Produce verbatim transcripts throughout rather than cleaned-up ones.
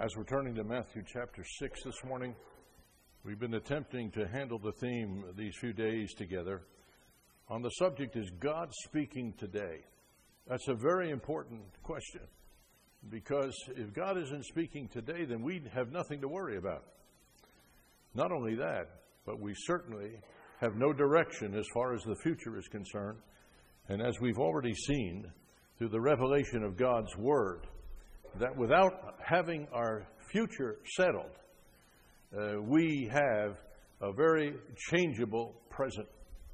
As we're turning to Matthew chapter six this morning, we've been attempting to handle the theme these few days together on the subject, is God speaking today? That's a very important question, because if God isn't speaking today, then we have nothing to worry about. Not only that, but we certainly have no direction as far as the future is concerned. And as we've already seen through the revelation of God's Word, that without having our future settled, uh, we have a very changeable present.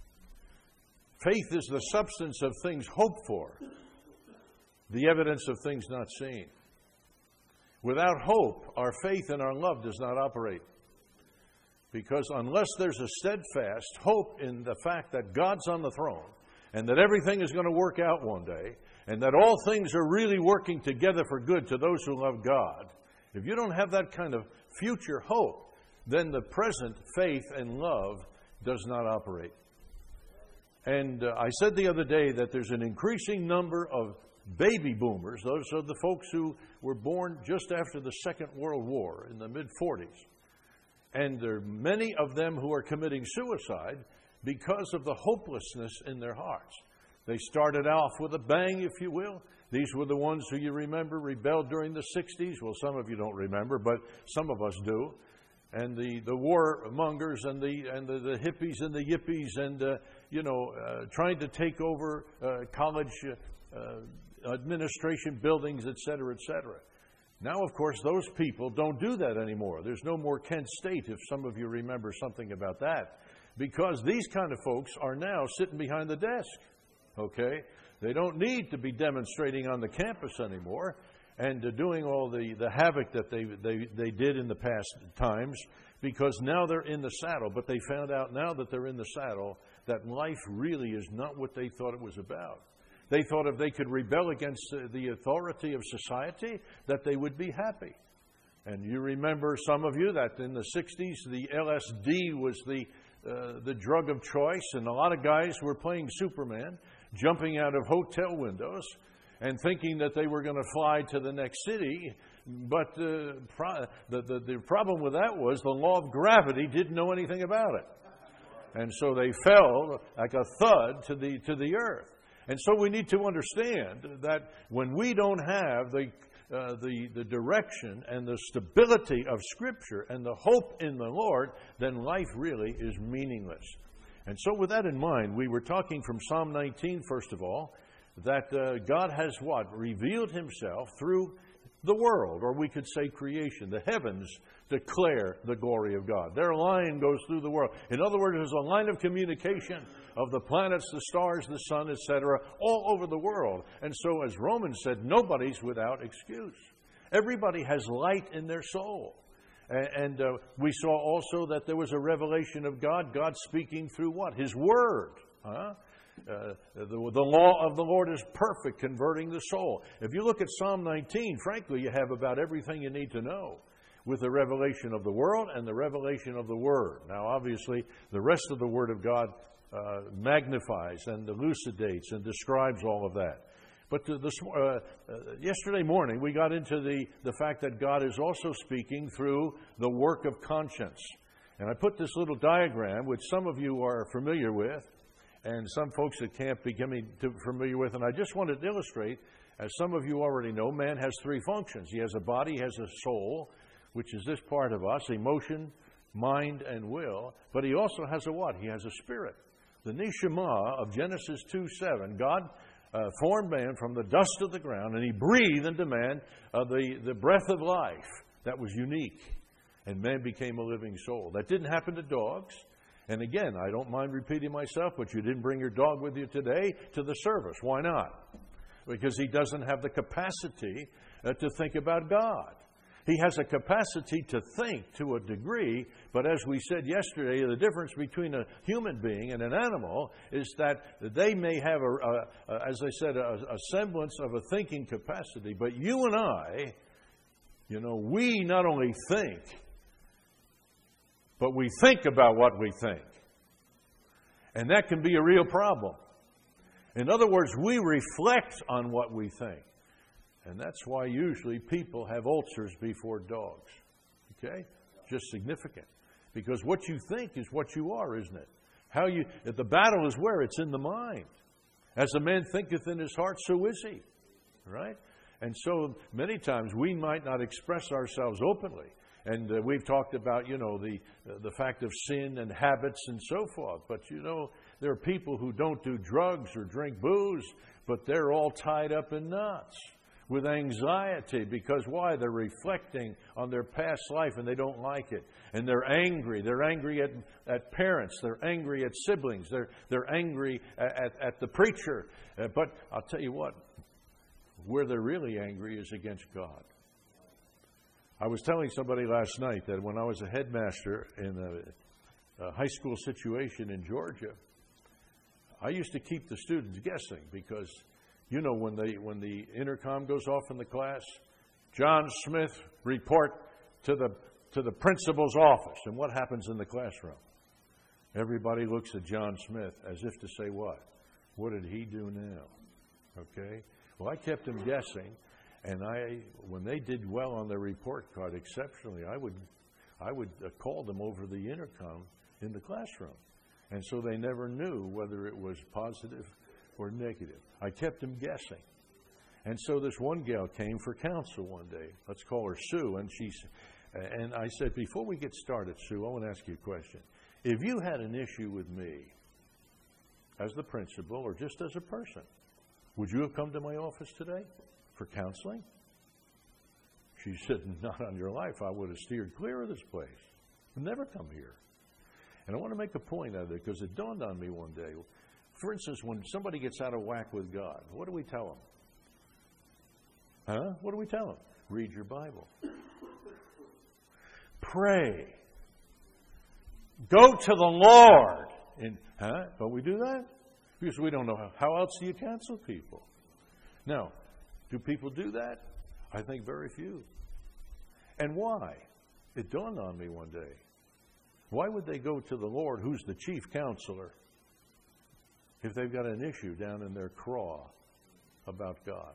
Faith is the substance of things hoped for, the evidence of things not seen. Without hope, our faith and our love does not operate. Because unless there's a steadfast hope in the fact that God's on the throne and that everything is going to work out one day and that all things are really working together for good to those who love God, if you don't have that kind of future hope, then the present faith and love does not operate. And uh, I said the other day that there's an increasing number of baby boomers. Those are the folks who were born just after the Second World War in the mid forties. And there are many of them who are committing suicide because of the hopelessness in their hearts. They started off with a bang, if you will. These were the ones who you remember rebelled during the sixties. Well, some of you don't remember, but some of us do. And the, the warmongers and the and the, the hippies and the yippies and, uh, you know, uh, trying to take over uh, college uh, administration buildings, et cetera, et cetera. Now, of course, those people don't do that anymore. There's no more Kent State, if some of you remember something about that, because these kind of folks are now sitting behind the desk, okay? They don't need to be demonstrating on the campus anymore and uh, doing all the, the havoc that they, they, they did in the past times, because now they're in the saddle. But they found out now that they're in the saddle that life really is not what they thought it was about. They thought if they could rebel against the authority of society, that they would be happy. And you remember, some of you, that in the sixties, the L S D was the uh, the drug of choice, and a lot of guys were playing Superman, jumping out of hotel windows and thinking that they were going to fly to the next city. But uh, pro- the, the, the problem with that was the law of gravity didn't know anything about it. And so they fell like a thud to the to the earth. And so we need to understand that when we don't have the, uh, the, the direction and the stability of Scripture and the hope in the Lord, then life really is meaningless. And so with that in mind, we were talking from Psalm nineteen, first of all, that uh, God has what? Revealed Himself through the world, or we could say creation. The heavens declare the glory of God. Their line goes through the world. In other words, there's a line of communication of the planets, the stars, the sun, et cetera, all over the world. And so, as Romans said, nobody's without excuse. Everybody has light in their soul. And, and uh, we saw also that there was a revelation of God, God speaking through what? His Word. Huh? Uh, the, the law of the Lord is perfect, converting the soul. If you look at Psalm nineteen, frankly, you have about everything you need to know with the revelation of the world and the revelation of the Word. Now, obviously, the rest of the Word of God uh, magnifies and elucidates and describes all of that. But to this, uh, uh, yesterday morning, we got into the, the fact that God is also speaking through the work of conscience. And I put this little diagram, which some of you are familiar with, and some folks that can't be getting too familiar with. And I just wanted to illustrate, as some of you already know, man has three functions. He has a body, he has a soul, which is this part of us, emotion, mind, and will. But he also has a what? He has a spirit. The Neshama of Genesis two seven, God uh, formed man from the dust of the ground, and He breathed into man uh, the, the breath of life that was unique. And man became a living soul. That didn't happen to dogs. And again, I don't mind repeating myself, but you didn't bring your dog with you today to the service. Why not? Because he doesn't have the capacity uh, to think about God. He has a capacity to think to a degree, but as we said yesterday, the difference between a human being and an animal is that they may have, a, a, a as I said, a, a semblance of a thinking capacity. But you and I, you know, we not only think, but we think about what we think. And that can be a real problem. In other words, we reflect on what we think. And that's why usually people have ulcers before dogs. Okay? Just significant. Because what you think is what you are, isn't it? How you, the battle is where? It's in the mind. As a man thinketh in his heart, so is he. Right? And so many times we might not express ourselves openly. And uh, we've talked about, you know, the uh, the fact of sin and habits and so forth. But, you know, there are people who don't do drugs or drink booze, but they're all tied up in knots with anxiety. Because why? They're reflecting on their past life and they don't like it. And they're angry. They're angry at, at parents. They're angry at siblings. They're, they're angry at, at, at the preacher. Uh, but I'll tell you what, where they're really angry is against God. I was telling somebody last night that when I was a headmaster in a, a high school situation in Georgia, I used to keep the students guessing because, you know, when they when the intercom goes off in the class, John Smith, report to the to the principal's office. And what happens in the classroom? Everybody looks at John Smith as if to say, what? What did he do now? Okay? Well, I kept them guessing. And I, when they did well on their report card exceptionally, I would, I would uh, call them over the intercom in the classroom, and so they never knew whether it was positive or negative. I kept them guessing, and so this one gal came for counsel one day. Let's call her Sue, and she's, and I said, before we get started, Sue, I want to ask you a question. If you had an issue with me as the principal or just as a person, would you have come to my office today for counseling? She said, not on your life. I would have steered clear of this place. I'd never come here. And I want to make a point out of it because it dawned on me one day. For instance, when somebody gets out of whack with God, what do we tell them? Huh? What do we tell them? Read your Bible. Pray. Go to the Lord. And, huh? But we do that? Because we don't know how, how else do you counsel people? Now, do people do that? I think very few. And why? It dawned on me one day. Why would they go to the Lord, who's the chief counselor, if they've got an issue down in their craw about God?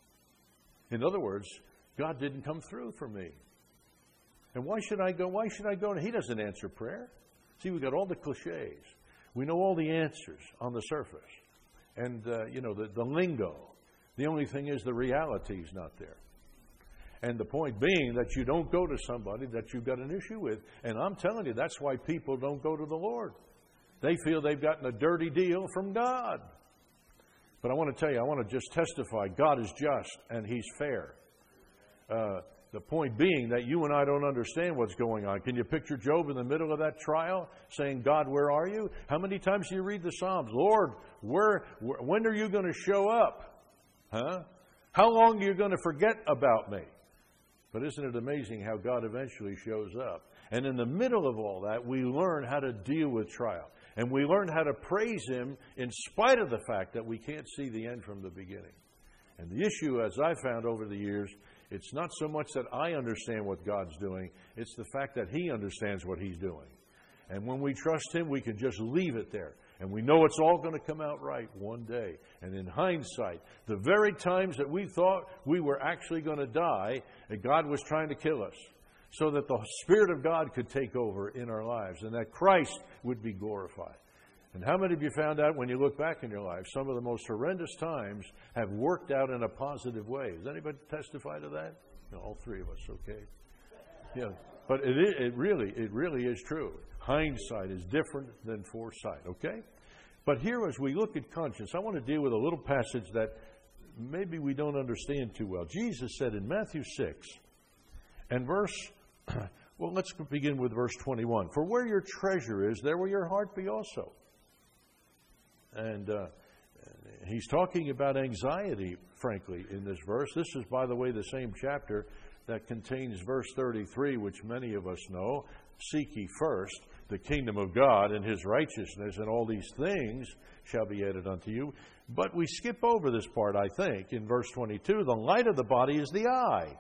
In other words, God didn't come through for me. And why should I go? Why should I go? He doesn't answer prayer. See, we've got all the cliches. We know all the answers on the surface. And, uh, you know, the, the lingo. The only thing is the reality is not there. And the point being that you don't go to somebody that you've got an issue with. And I'm telling you, that's why people don't go to the Lord. They feel they've gotten a dirty deal from God. But I want to tell you, I want to just testify, God is just and He's fair. Uh, the point being that you and I don't understand what's going on. Can you picture Job in the middle of that trial saying, God, where are you? How many times do you read the Psalms? Lord, where, where when are you going to show up? Huh? How long are you going to forget about me? But isn't it amazing how God eventually shows up? And in the middle of all that, we learn how to deal with trial. And we learn how to praise Him in spite of the fact that we can't see the end from the beginning. And the issue, as I've found over the years, it's not so much that I understand what God's doing. It's the fact that He understands what He's doing. And when we trust Him, we can just leave it there. And we know it's all going to come out right one day. And in hindsight, the very times that we thought we were actually going to die, that God was trying to kill us, so that the Spirit of God could take over in our lives and that Christ would be glorified. And how many of you found out when you look back in your life, some of the most horrendous times have worked out in a positive way? Does anybody testify to that? No, all three of us, okay? Yeah, but it, is, it really, it really is true. Hindsight is different than foresight, okay? But here, as we look at conscience, I want to deal with a little passage that maybe we don't understand too well. Jesus said in Matthew six, and verse, well, let's begin with verse twenty-one. For where your treasure is, there will your heart be also. And uh, he's talking about anxiety, frankly, in this verse. This is, by the way, the same chapter that contains verse thirty-three, which many of us know. Seek ye first the kingdom of God and His righteousness, and all these things shall be added unto you. But we skip over this part, I think, in verse twenty-two. The light of the body is the eye.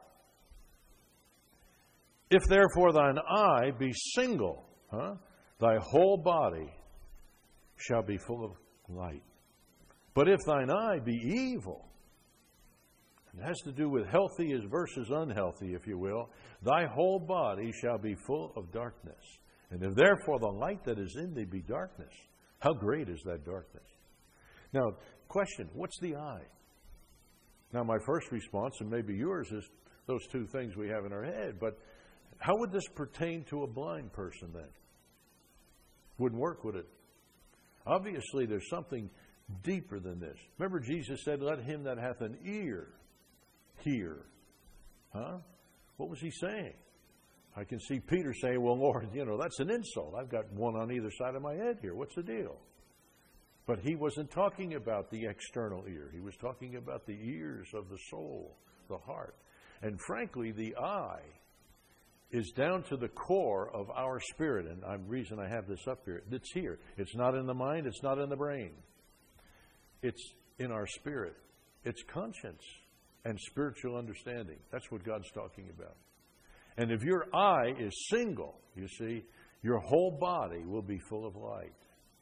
If therefore thine eye be single, huh, thy whole body shall be full of light. But if thine eye be evil, It has to do with healthy as versus unhealthy, if you will. Thy whole body shall be full of darkness. And if therefore the light that is in thee be darkness, how great is that darkness? Now, question, what's the eye? Now, my first response, and maybe yours, is those two things we have in our head. But how would this pertain to a blind person then? Wouldn't work, would it? Obviously, there's something deeper than this. Remember, Jesus said, let him that hath an ear hear. Huh? What was he saying? I can see Peter saying, well, Lord, you know, that's an insult. I've got one on either side of my head here. What's the deal? But he wasn't talking about the external ear. He was talking about the ears of the soul, the heart. And frankly, the eye is down to the core of our spirit. And the reason I have this up here, it's here. It's not in the mind. It's not in the brain. It's in our spirit. It's conscience and spiritual understanding. That's what God's talking about. And if your eye is single, you see, your whole body will be full of light.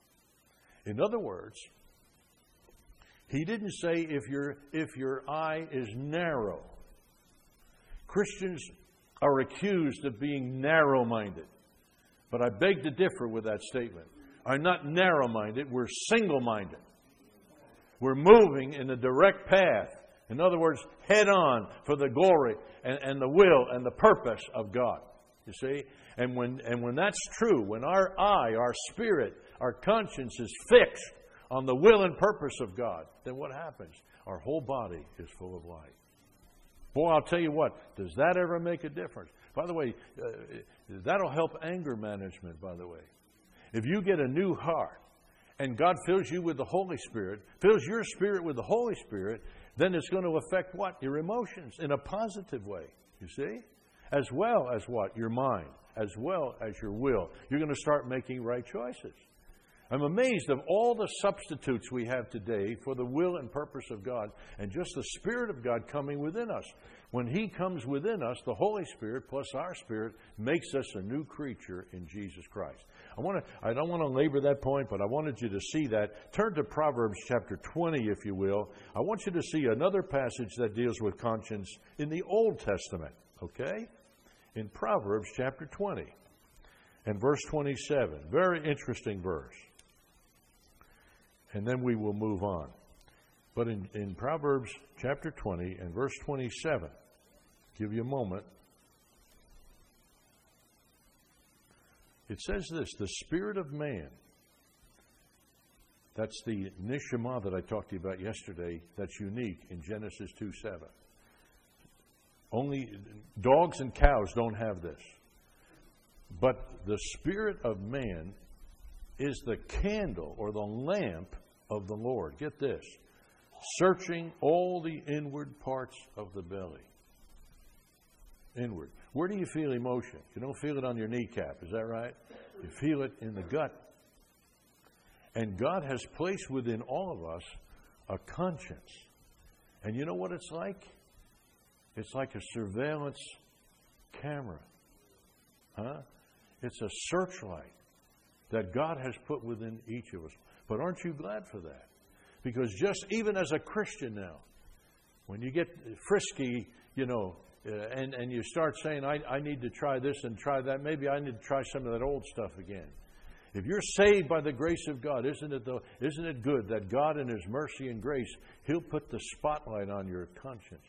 In other words, he didn't say if your, if your eye is narrow. Christians are accused of being narrow-minded. But I beg to differ with that statement. I'm not narrow-minded, we're single-minded. We're moving in a direct path. In other words, head on for the glory and, and the will and the purpose of God. You see? And when, and when that's true, when our eye, our spirit, our conscience is fixed on the will and purpose of God, then what happens? Our whole body is full of light. Boy, I'll tell you what, does that ever make a difference? By the way, uh, that'll help anger management, by the way. If you get a new heart and God fills you with the Holy Spirit, fills your spirit with the Holy Spirit, then it's going to affect what? Your emotions in a positive way, you see? As well as what? Your mind, as well as your will. You're going to start making right choices. I'm amazed of all the substitutes we have today for the will and purpose of God and just the Spirit of God coming within us. When He comes within us, the Holy Spirit plus our spirit makes us a new creature in Jesus Christ. I want to, I don't want to labor that point, but I wanted you to see that. Turn to Proverbs chapter twenty, if you will. I want you to see another passage that deals with conscience in the Old Testament, okay? In Proverbs chapter twenty and verse twenty-seven. Very interesting verse. And then we will move on. But in, in Proverbs chapter twenty and verse twenty-seven, give you a moment. It says this, the spirit of man, that's the neshama that I talked to you about yesterday, that's unique in Genesis two seven. Only dogs and cows don't have this. But the spirit of man is the candle or the lamp of the Lord. Get this. Searching all the inward parts of the belly. Inward. Where do you feel emotion? You don't feel it on your kneecap, is that right? You feel it in the gut. And God has placed within all of us a conscience. And you know what it's like? It's like a surveillance camera. Huh? It's a searchlight that God has put within each of us. But aren't you glad for that? Because just even as a Christian now, when you get frisky, you know, uh, and, and you start saying, I, I need to try this and try that, maybe I need to try some of that old stuff again. If you're saved by the grace of God, isn't it though, isn't it good that God in His mercy and grace, He'll put the spotlight on your conscience?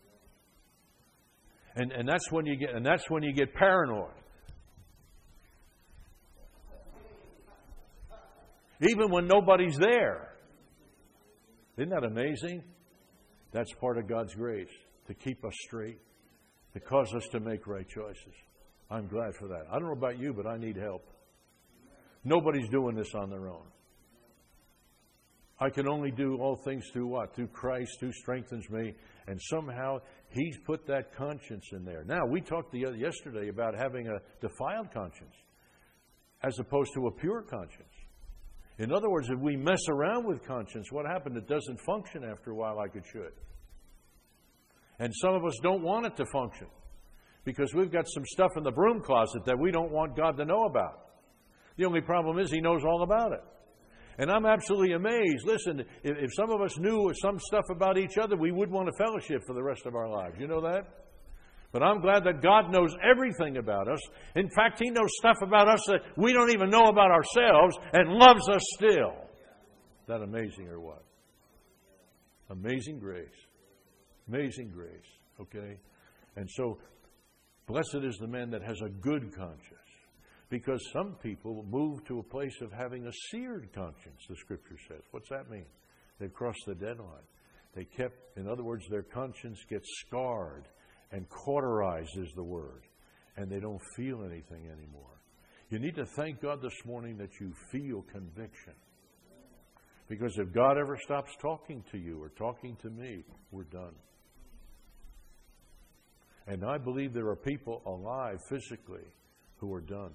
And and that's when you get and that's when you get paranoid. Even when nobody's there. Isn't that amazing? That's part of God's grace, to keep us straight, to cause us to make right choices. I'm glad for that. I don't know about you, but I need help. Nobody's doing this on their own. I can only do all things through what? Through Christ who strengthens me. And somehow He's put that conscience in there. Now, we talked the, yesterday about having a defiled conscience as opposed to a pure conscience. In other words, if we mess around with conscience, what happened? It doesn't function after a while like it should. And some of us don't want it to function because we've got some stuff in the broom closet that we don't want God to know about. The only problem is He knows all about it. And I'm absolutely amazed. Listen, if, if some of us knew some stuff about each other, we would want to fellowship for the rest of our lives. You know that? But I'm glad that God knows everything about us. In fact, He knows stuff about us that we don't even know about ourselves and loves us still. Is that amazing or what? Amazing grace. Amazing grace. Okay? And so, blessed is the man that has a good conscience. Because some people move to a place of having a seared conscience, the Scripture says. What's that mean? They've crossed the deadline. They kept, in other words, their conscience gets scarred and cauterized is the word. And they don't feel anything anymore. You need to thank God this morning that you feel conviction. Because if God ever stops talking to you or talking to me, we're done. And I believe there are people alive physically who are done.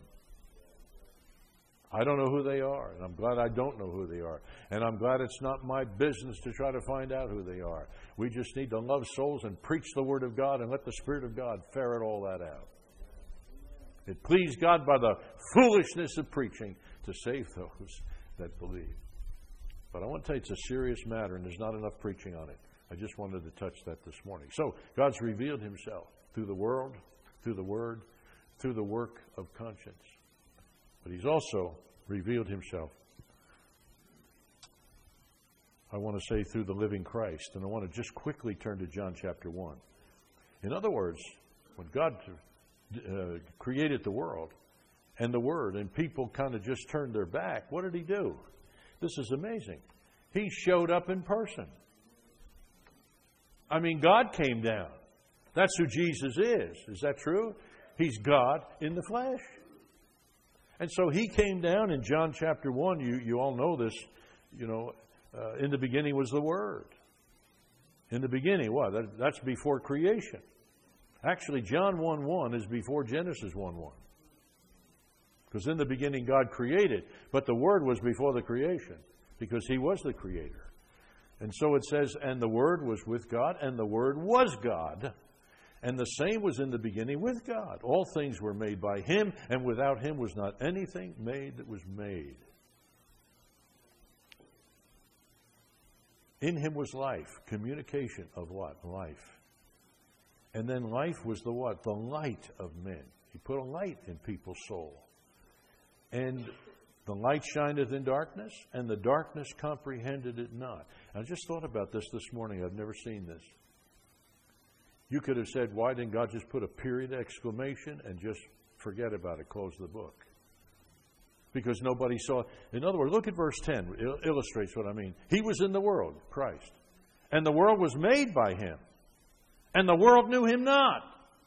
I don't know who they are, and I'm glad I don't know who they are. And I'm glad it's not my business to try to find out who they are. We just need to love souls and preach the Word of God and let the Spirit of God ferret all that out. It pleased God by the foolishness of preaching to save those that believe. But I want to tell you it's a serious matter, and there's not enough preaching on it. I just wanted to touch that this morning. So, God's revealed Himself through the world, through the Word, through the work of conscience. But He's also revealed Himself, I want to say, through the living Christ. And I want to just quickly turn to John chapter one. In other words, when God uh, created the world and the Word, and people kind of just turned their back, what did He do? This is amazing. He showed up in person. I mean, God came down. That's who Jesus is. Is that true? He's God in the flesh. And so He came down in John chapter one. You, you all know this. You know, uh, in the beginning was the Word. In the beginning, what? That, that's before creation. Actually, John one one is before Genesis one one. Because in the beginning God created. But the Word was before the creation. Because He was the Creator. And so it says, and the Word was with God, and the Word was God. And the same was in the beginning with God. All things were made by Him, and without Him was not anything made that was made. In Him was life, communication of what? Life. And then life was the what? The light of men. He put a light in people's soul. And the light shineth in darkness, and the darkness comprehended it not. I just thought about this this morning. I've never seen this. You could have said, why didn't God just put a period exclamation and just forget about it, close the book? Because nobody saw it. In other words, look at verse ten. It illustrates what I mean. He was in the world, Christ. And the world was made by Him. And the world knew Him not.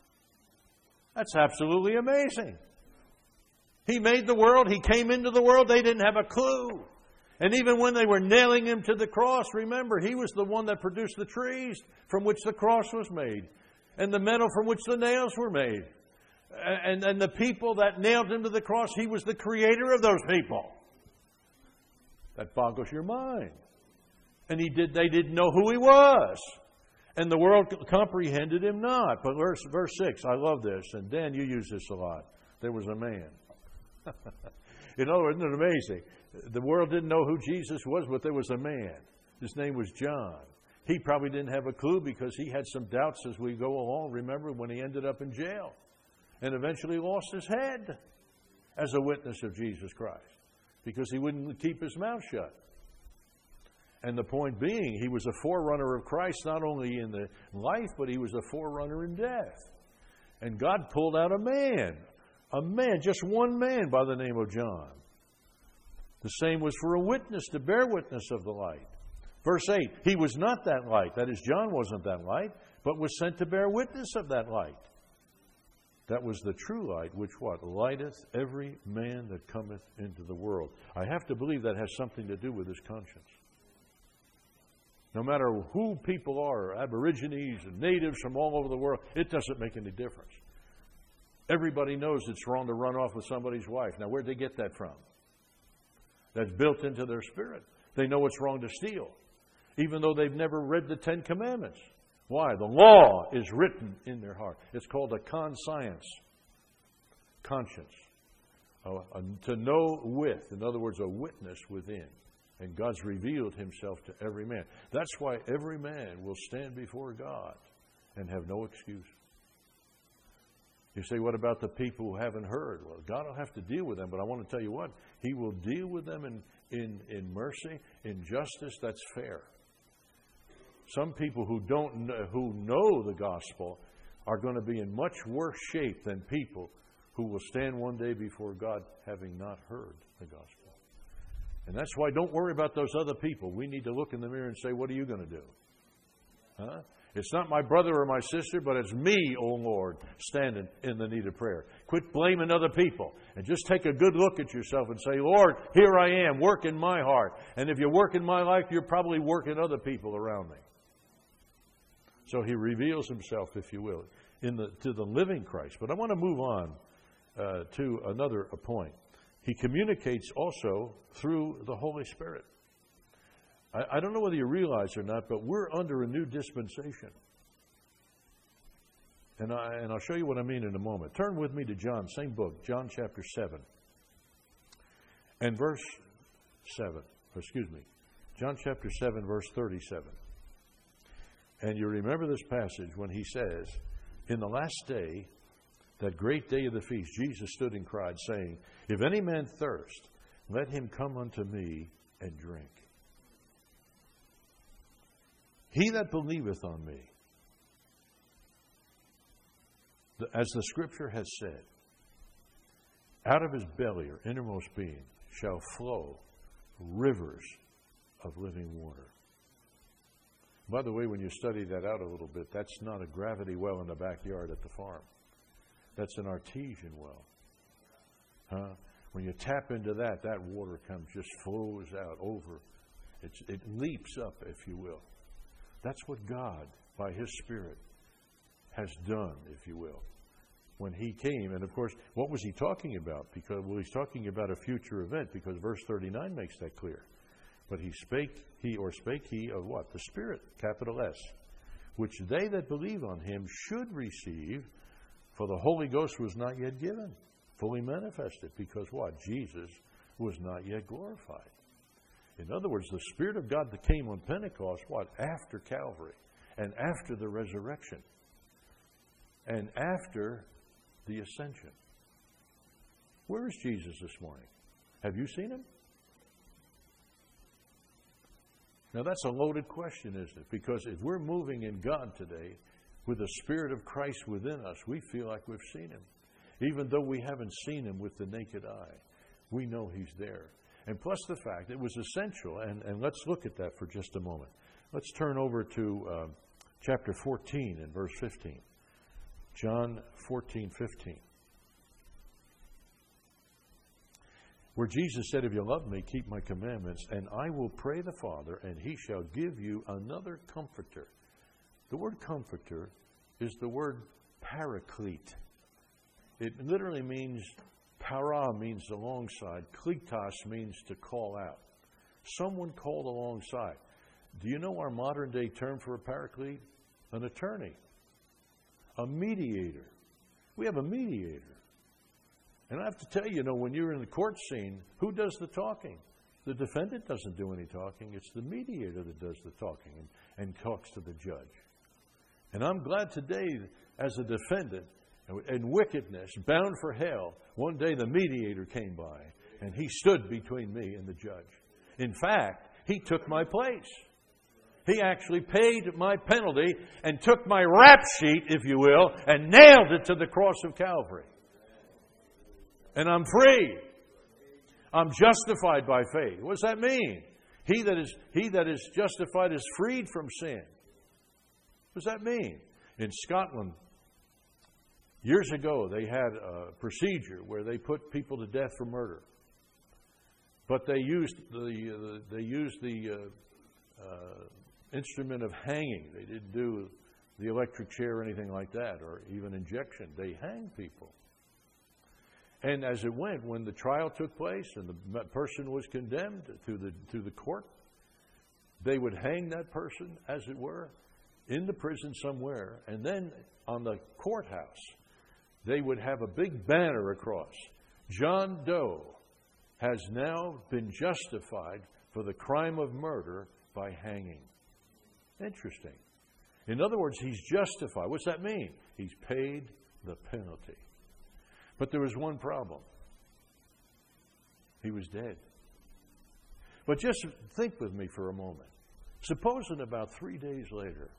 That's absolutely amazing. He made the world. He came into the world. They didn't have a clue. And even when they were nailing Him to the cross, remember, He was the one that produced the trees from which the cross was made. And the metal from which the nails were made. And, and the people that nailed Him to the cross, He was the creator of those people. That boggles your mind. And he did. They didn't know who He was. And the world comprehended Him not. But verse, verse six, I love this. And Dan, you use this a lot. There was a man. In other words, isn't it amazing? The world didn't know who Jesus was, but there was a man. His name was John. He probably didn't have a clue because he had some doubts as we go along. Remember when he ended up in jail and eventually lost his head as a witness of Jesus Christ because he wouldn't keep his mouth shut. And the point being, he was a forerunner of Christ not only in the life, but he was a forerunner in death. And God pulled out a man, a man, just one man by the name of John. The same was for a witness to bear witness of the light. Verse eight, he was not that light. That is, John wasn't that light, but was sent to bear witness of that light. That was the true light, which what? Lighteth every man that cometh into the world. I have to believe that has something to do with his conscience. No matter who people are, aborigines and natives from all over the world, it doesn't make any difference. Everybody knows it's wrong to run off with somebody's wife. Now, where'd they get that from? That's built into their spirit. They know it's wrong to steal, even though they've never read the Ten Commandments. Why? The law is written in their heart. It's called a conscience, conscience. Uh, uh, to know with, in other words, a witness within. And God's revealed himself to every man. That's why every man will stand before God and have no excuse. You say, what about the people who haven't heard? Well, God will have to deal with them, but I want to tell you what, he will deal with them in, in, in mercy, in justice that's fair. Some people who don't know, who know the gospel are going to be in much worse shape than people who will stand one day before God having not heard the gospel. And that's why don't worry about those other people. We need to look in the mirror and say, what are you going to do? Huh? It's not my brother or my sister, but it's me, O Lord, standing in the need of prayer. Quit blaming other people and just take a good look at yourself and say, Lord, here I am, work in my heart. And if you work in my life, you're probably working other people around me. So he reveals himself, if you will, in the, to the living Christ. But I want to move on uh, to another point. He communicates also through the Holy Spirit. I, I don't know whether you realize or not, but we're under a new dispensation. And, I, and I'll show you what I mean in a moment. Turn with me to John, same book, John chapter seven. And verse seven, excuse me, John chapter seven, verse thirty-seven. And you remember this passage when he says, in the last day, that great day of the feast, Jesus stood and cried, saying, if any man thirst, let him come unto me and drink. He that believeth on me, as the Scripture has said, out of his belly or innermost being shall flow rivers of living water. By the way, when you study that out a little bit, that's not a gravity well in the backyard at the farm. That's an artesian well. Huh? When you tap into that, that water comes, just flows out over. It's, it leaps up, if you will. That's what God, by His Spirit, has done, if you will, when He came. And, of course, what was He talking about? Because, well, He's talking about a future event, because verse thirty-nine makes that clear. But He spake, He or spake He of what? The Spirit, capital S, which they that believe on Him should receive, for the Holy Ghost was not yet given, fully manifested, because what? Jesus was not yet glorified. In other words, the Spirit of God that came on Pentecost, what? After Calvary, and after the resurrection, and after the ascension. Where is Jesus this morning? Have you seen Him? Now that's a loaded question, isn't it? Because if we're moving in God today, with the Spirit of Christ within us, we feel like we've seen Him. Even though we haven't seen Him with the naked eye, we know He's there. And plus the fact, it was essential, and, and let's look at that for just a moment. Let's turn over to uh, chapter fourteen and verse fifteen. John fourteen, fifteen. Where Jesus said, if you love me, keep my commandments, and I will pray the Father, and He shall give you another comforter. The word comforter is the word paraclete. It literally means, para means alongside, kletos means to call out. Someone called alongside. Do you know our modern day term for a paraclete? An attorney. A mediator. We have a mediator. And I have to tell you, you know, when you're in the court scene, who does the talking? The defendant doesn't do any talking. It's the mediator that does the talking and, and talks to the judge. And I'm glad today, as a defendant in wickedness, bound for hell, one day the mediator came by and he stood between me and the judge. In fact, he took my place. He actually paid my penalty and took my rap sheet, if you will, and nailed it to the cross of Calvary. And I'm free. I'm justified by faith. What does that mean? He that is, he that is justified is freed from sin. What does that mean? In Scotland, years ago, they had a procedure where they put people to death for murder. But they used the, uh, they used the uh, uh, instrument of hanging. They didn't do the electric chair or anything like that, or even injection. They hanged people. And as it went, when the trial took place and the person was condemned to the to the court, they would hang that person, as it were, in the prison somewhere. And then on the courthouse, they would have a big banner across. John Doe has now been justified for the crime of murder by hanging. Interesting. In other words, he's justified. What's that mean? He's paid the penalty. But there was one problem. He was dead. But just think with me for a moment. Supposing about three days later,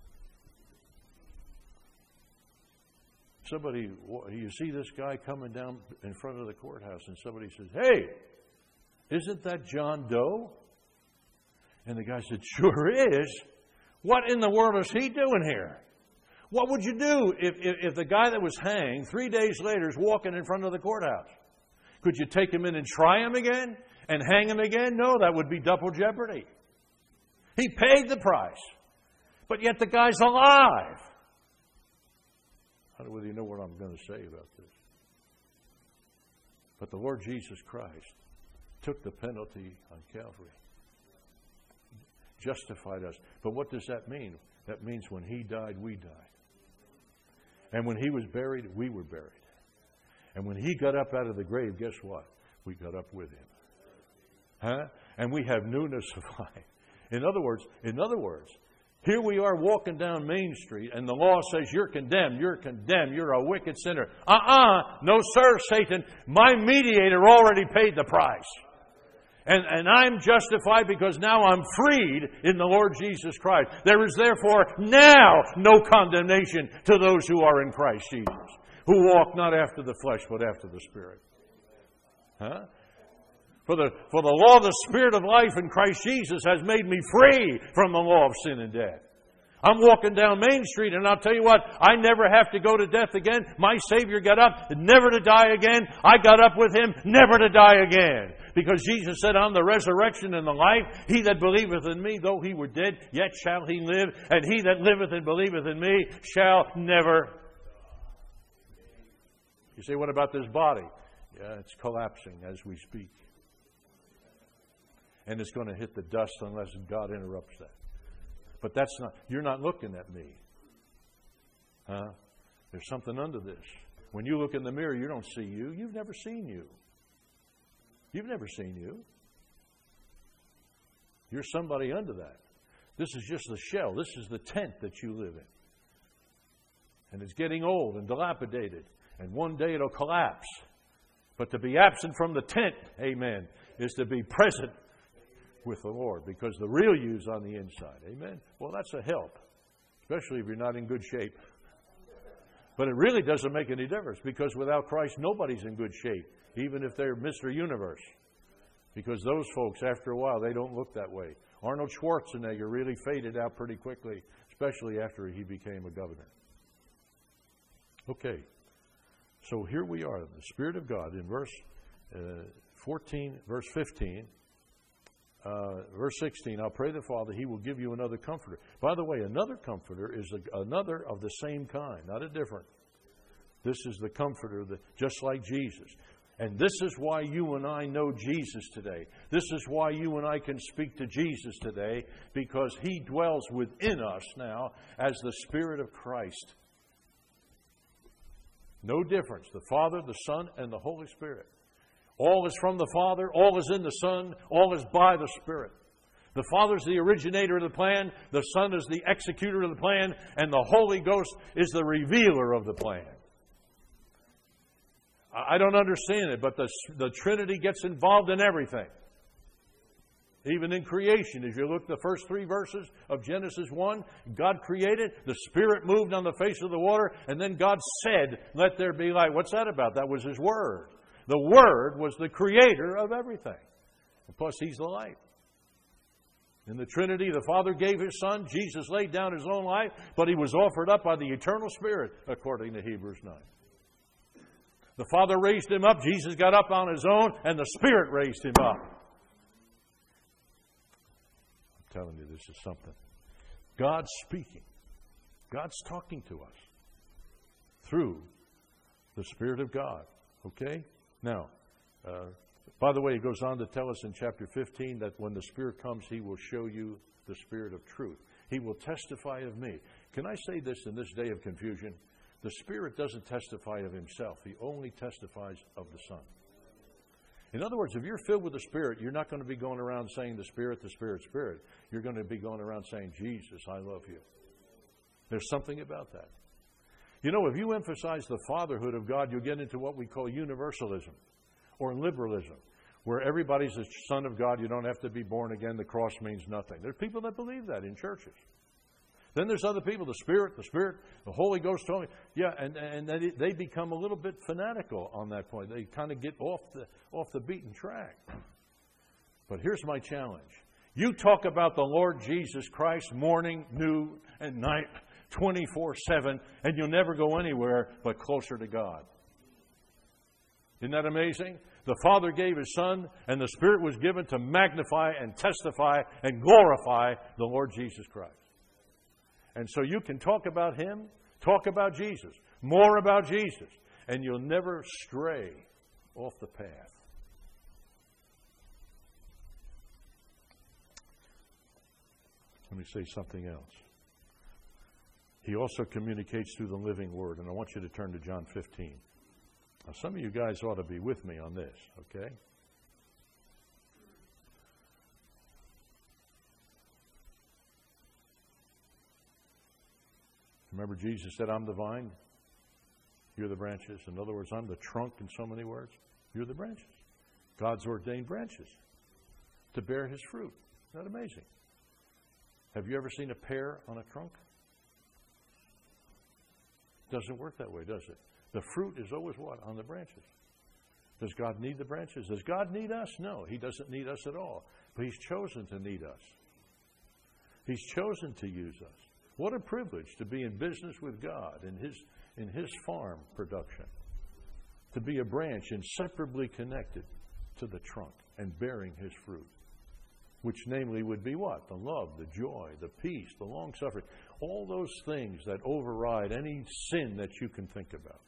somebody, you see this guy coming down in front of the courthouse and somebody says, "Hey, isn't that John Doe?" And the guy said, "Sure is. What in the world is he doing here?" What would you do if, if, if the guy that was hanged three days later is walking in front of the courthouse? Could you take him in and try him again and hang him again? No, that would be double jeopardy. He paid the price, but yet the guy's alive. I don't know whether you know what I'm going to say about this. But the Lord Jesus Christ took the penalty on Calvary. Justified us. But what does that mean? That means when He died, we died. And when He was buried, we were buried. And when He got up out of the grave, guess what? We got up with Him. Huh? And we have newness of life. In other words, in other words, here we are walking down Main Street, and the law says you're condemned, you're condemned, you're a wicked sinner. Uh-uh, no sir, Satan. My mediator already paid the price. And, and I'm justified because now I'm freed in the Lord Jesus Christ. There is therefore now no condemnation to those who are in Christ Jesus, who walk not after the flesh, but after the Spirit. Huh? For the, for the law of the Spirit of life in Christ Jesus has made me free from the law of sin and death. I'm walking down Main Street, and I'll tell you what, I never have to go to death again. My Savior got up, never to die again. I got up with Him, never to die again. Because Jesus said, I'm the resurrection and the life. He that believeth in me, though he were dead, yet shall he live. And he that liveth and believeth in me shall never. You say, what about this body? Yeah, it's collapsing as we speak. And it's going to hit the dust unless God interrupts that. But that's not, you're not looking at me. Huh? There's something under this. When you look in the mirror, you don't see you. You've never seen you. You've never seen you. You're somebody under that. This is just the shell. This is the tent that you live in. And it's getting old and dilapidated. And one day it'll collapse. But to be absent from the tent, amen, is to be present with the Lord, because the real you's on the inside. Amen? Well, that's a help, especially if you're not in good shape. But it really doesn't make any difference, because without Christ, nobody's in good shape, even if they're Mister Universe. Because those folks, after a while, they don't look that way. Arnold Schwarzenegger really faded out pretty quickly, especially after he became a governor. Okay, so here we are, the Spirit of God in verse uh, fourteen, verse fifteen. Uh, verse sixteen, I'll pray the Father, He will give you another comforter. By the way, another comforter is a, another of the same kind, not a different. This is the comforter, that, just like Jesus. And this is why you and I know Jesus today. This is why you and I can speak to Jesus today, because He dwells within us now as the Spirit of Christ. No difference. The Father, the Son, and the Holy Spirit. All is from the Father, all is in the Son, all is by the Spirit. The Father is the originator of the plan, the Son is the executor of the plan, and the Holy Ghost is the revealer of the plan. I don't understand it, but the, the Trinity gets involved in everything. Even in creation, as you look at the first three verses of Genesis one, God created, the Spirit moved on the face of the water, and then God said, let there be light. What's that about? That was His Word. The Word was the creator of everything. And plus, He's the light. In the Trinity, the Father gave His Son. Jesus laid down His own life, but He was offered up by the eternal Spirit, according to Hebrews nine. The Father raised Him up. Jesus got up on His own, and the Spirit raised Him up. I'm telling you, this is something. God's speaking. God's talking to us through the Spirit of God. Okay? Now, uh, by the way, it goes on to tell us in chapter fifteen that when the Spirit comes, He will show you the Spirit of truth. He will testify of me. Can I say this in this day of confusion? The Spirit doesn't testify of Himself. He only testifies of the Son. In other words, if you're filled with the Spirit, you're not going to be going around saying the Spirit, the Spirit, Spirit. You're going to be going around saying, Jesus, I love you. There's something about that. You know, if you emphasize the fatherhood of God, you'll get into what we call universalism or liberalism, where everybody's a son of God. You don't have to be born again. The cross means nothing. There's people that believe that in churches. Then there's other people, the Spirit, the Spirit, the Holy Ghost told me. Yeah, and, and they, they become a little bit fanatical on that point. They kind of get off the, off the beaten track. But here's my challenge. You talk about the Lord Jesus Christ morning, noon, and night, twenty-four seven, and you'll never go anywhere but closer to God. Isn't that amazing? The Father gave His Son, and the Spirit was given to magnify and testify and glorify the Lord Jesus Christ. And so you can talk about Him, talk about Jesus, more about Jesus, and you'll never stray off the path. Let me say something else. He also communicates through the living Word, and I want you to turn to John fifteen. Now, some of you guys ought to be with me on this, okay? Remember, Jesus said, I'm the vine, you're the branches. In other words, I'm the trunk in so many words. You're the branches. God's ordained branches to bear His fruit. Isn't that amazing? Have you ever seen a pear on a trunk? Doesn't work that way, does it? The fruit is always what? On the branches. Does God need the branches? Does God need us? No, He doesn't need us at all. But He's chosen to need us. He's chosen to use us. What a privilege to be in business with God in His, in His farm production. To be a branch inseparably connected to the trunk and bearing His fruit. Which namely would be what? The love, the joy, the peace, the long-suffering. All those things that override any sin that you can think about.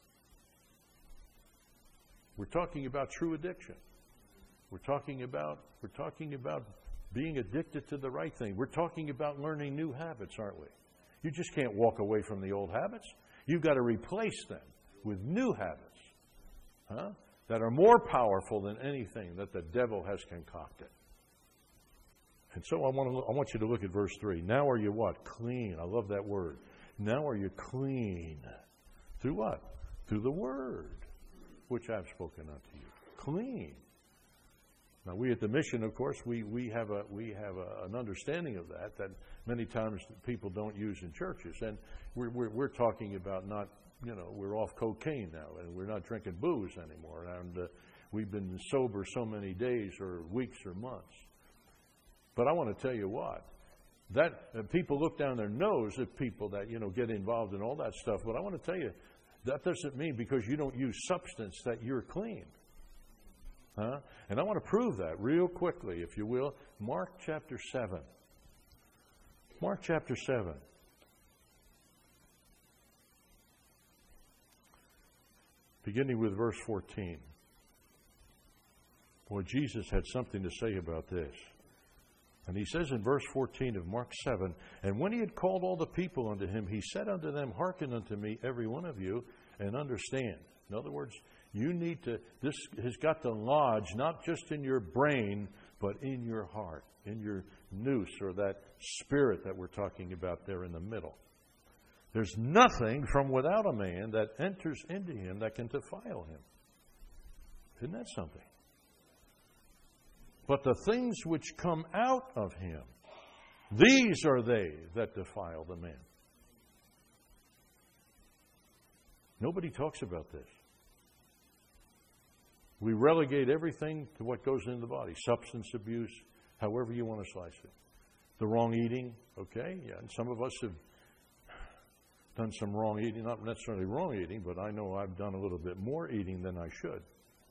We're talking about true addiction. We're talking about, we're talking about being addicted to the right thing. We're talking about learning new habits, aren't we? You just can't walk away from the old habits. You've got to replace them with new habits, huh? That are more powerful than anything that the devil has concocted. And so I want to, I want you to look at verse three. Now are you what? Clean. I love that word. Now are you clean. Through what? Through the Word, which I've spoken unto you. Clean. Now we at the mission, of course, we, we have, a, we have a, an understanding of that, that many times people don't use in churches. And we're, we're, we're talking about not, you know, we're off cocaine now, and we're not drinking booze anymore. And uh, we've been sober so many days or weeks or months. But I want to tell you what, that uh, people look down their nose at people that, you know, get involved in all that stuff. But I want to tell you, that doesn't mean because you don't use substance that you're clean. Huh? And I want to prove that real quickly, if you will. Mark chapter seven. Mark chapter seven. Beginning with verse fourteen. Boy, Jesus had something to say about this. And he says in verse fourteen of Mark seven, and when he had called all the people unto him, he said unto them, hearken unto me, every one of you, and understand. In other words, you need to, this has got to lodge not just in your brain, but in your heart, in your nous, or that spirit that we're talking about there in the middle. There's nothing from without a man that enters into him that can defile him. Isn't that something? But the things which come out of him, these are they that defile the man. Nobody talks about this. We relegate everything to what goes into the body. Substance abuse, however you want to slice it. The wrong eating, okay? Yeah, and some of us have done some wrong eating. Not necessarily wrong eating, but I know I've done a little bit more eating than I should.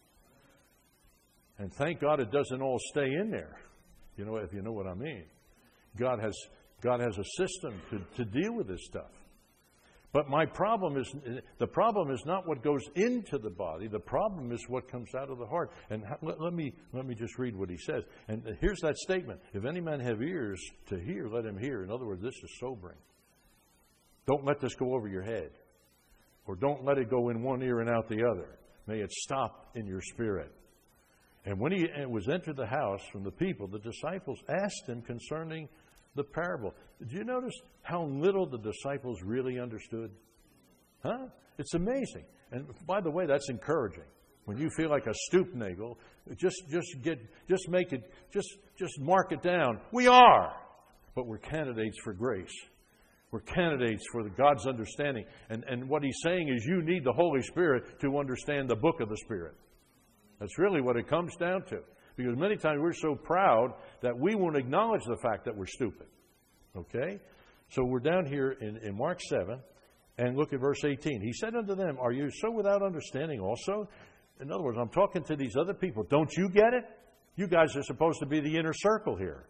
And thank God it doesn't all stay in there, you know, if you know what I mean. God has God has a system to, to deal with this stuff. But my problem is, the problem is not what goes into the body. The problem is what comes out of the heart. And let, let me let me just read what he says. And here's that statement. If any man have ears to hear, let him hear. In other words, this is sobering. Don't let this go over your head. Or don't let it go in one ear and out the other. May it stop in your spirit. And when he was entered the house from the people, the disciples asked him concerning the parable. Did you notice how little the disciples really understood? Huh? It's amazing. And by the way, that's encouraging. When you feel like a stoop nagel, just just get just make it just just mark it down. We are, but we're candidates for grace. We're candidates for the God's understanding. And and what he's saying is you need the Holy Spirit to understand the book of the Spirit. That's really what it comes down to. Because many times we're so proud that we won't acknowledge the fact that we're stupid. Okay? So we're down here in, in Mark seven, and look at verse eighteen. He said unto them, are you so without understanding also? In other words, I'm talking to these other people. Don't you get it? You guys are supposed to be the inner circle here.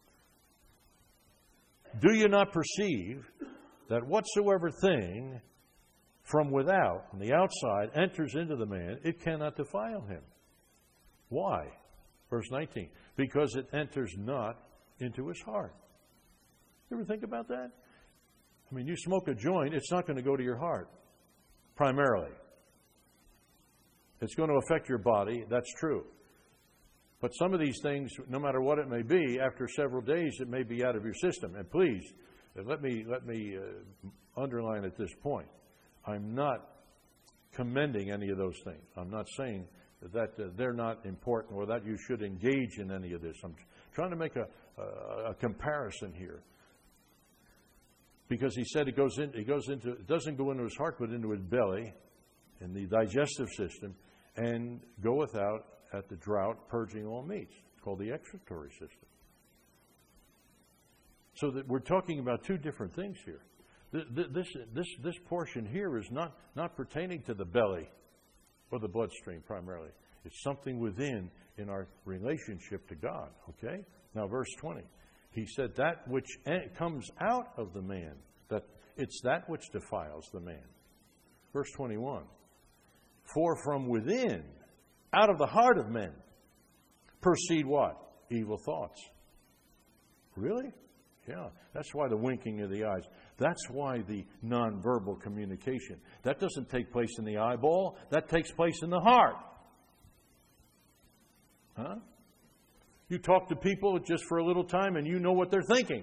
Do you not perceive that whatsoever thing from without, from the outside, enters into the man, it cannot defile him? Why? Verse nineteen. Because it enters not into his heart. You ever think about that? I mean, you smoke a joint, it's not going to go to your heart, primarily. It's going to affect your body, that's true. But some of these things, no matter what it may be, after several days it may be out of your system. And please, let me, let me uh, underline at this point. I'm not commending any of those things. I'm not saying that uh, they're not important or that you should engage in any of this. I'm trying to make a, a, a comparison here. Because he said it goes in, it goes into, it doesn't go into his heart, but into his belly, in the digestive system, and goeth out at the drought, purging all meats. It's called the excretory system. So that we're talking about two different things here. This, this, this portion here is not, not pertaining to the belly or the bloodstream primarily. It's something within in our relationship to God. Okay? Now verse twenty. He said that which comes out of the man, that it's that which defiles the man. Verse twenty-one. For from within, out of the heart of men, proceed what? Evil thoughts. Really? Yeah. That's why the winking of the eyes. That's why the nonverbal communication. That doesn't take place in the eyeball. That takes place in the heart. Huh? You talk to people just for a little time and you know what they're thinking.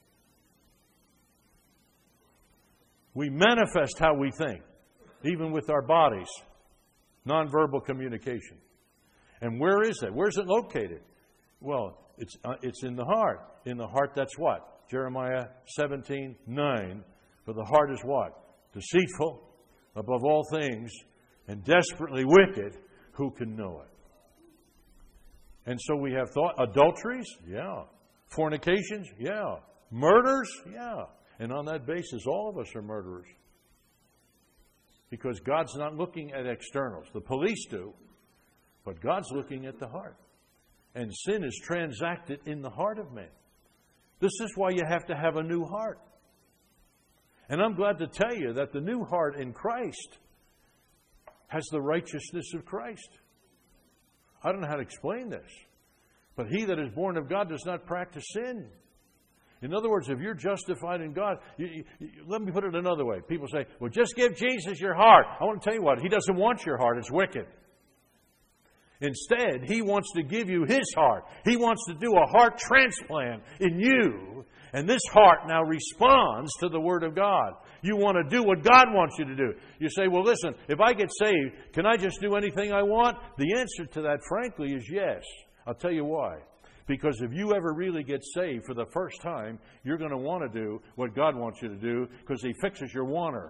We manifest how we think, even with our bodies. Nonverbal communication. And where is that? Where's it located? Well, it's uh, it's in the heart. In the heart, that's what? Jeremiah seventeen nine. For the heart is what? Deceitful above all things and desperately wicked. Who can know it? And so we have thought, adulteries? Yeah. Fornications? Yeah. Murders? Yeah. And on that basis, all of us are murderers. Because God's not looking at externals. The police do. But God's looking at the heart. And sin is transacted in the heart of man. This is why you have to have a new heart. And I'm glad to tell you that the new heart in Christ has the righteousness of Christ. I don't know how to explain this. But he that is born of God does not practice sin. In other words, if you're justified in God, you, you, you, let me put it another way. People say, well, just give Jesus your heart. I want to tell you what, he doesn't want your heart. It's wicked. Instead, he wants to give you his heart. He wants to do a heart transplant in you. And this heart now responds to the Word of God. You want to do what God wants you to do. You say, well, listen, if I get saved, can I just do anything I want? The answer to that, frankly, is yes. I'll tell you why. Because if you ever really get saved for the first time, you're going to want to do what God wants you to do because he fixes your wanter.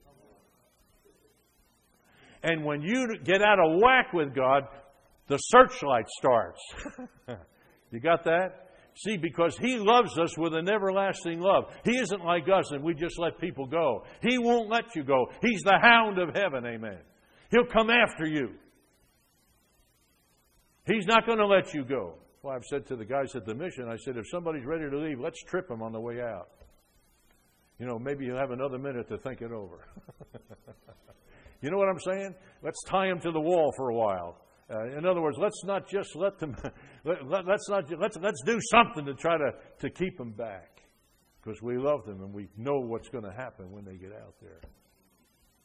And when you get out of whack with God, the searchlight starts. You got that? See, because he loves us with an everlasting love. He isn't like us and we just let people go. He won't let you go. He's the hound of heaven, amen. He'll come after you. He's not going to let you go. Well, I've said to the guys at the mission, I said, if somebody's ready to leave, let's trip them on the way out. You know, maybe you'll have another minute to think it over. You know what I'm saying? Let's tie them to the wall for a while. Uh, in other words, let's not just let them, let, let, let's not, let's, let's do something to try to, to keep them back. Because we love them and we know what's going to happen when they get out there.